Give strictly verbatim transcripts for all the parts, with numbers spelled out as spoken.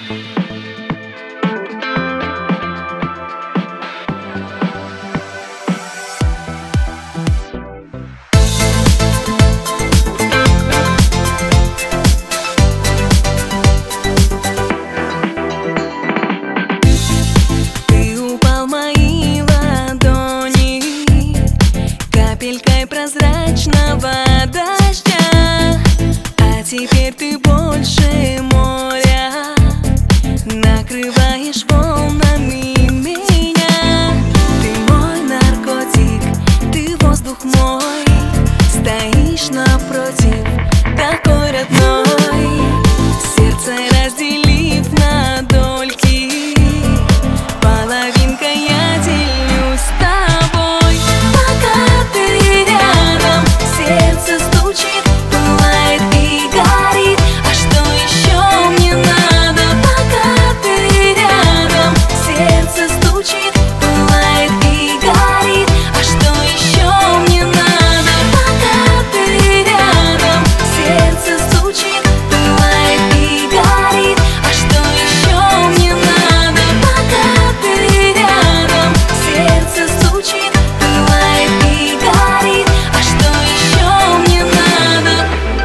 Капелькой прозрачного дождя, а теперь ты больше моря, накрываешь волнами меня. Ты мой наркотик, ты воздух мой, стоишь напротив, такой родной. Сердце разделив на дольки, половинка я делюсь с тобой. Пока ты рядом, сердце стучит, пылает и горит. А что еще мне надо? Пока ты рядом, сердце стучит, пылает и горит. А что еще мне надо? Пока ты рядом, сердце стучит, пылает и горит. А что еще мне надо? Пока ты рядом, сердце стучит, пылает и горит. А что еще мне надо?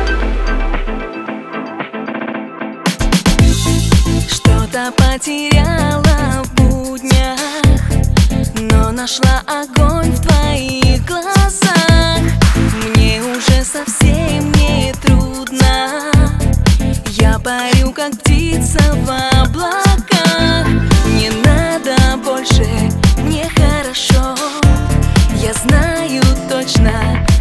Что-то потеряла в буднях, но нашла огонь в твоих глазах. Мне уже совсем не трудно, я парю, как птица в облаках. Не надо больше, мне хорошо, я знаю точно,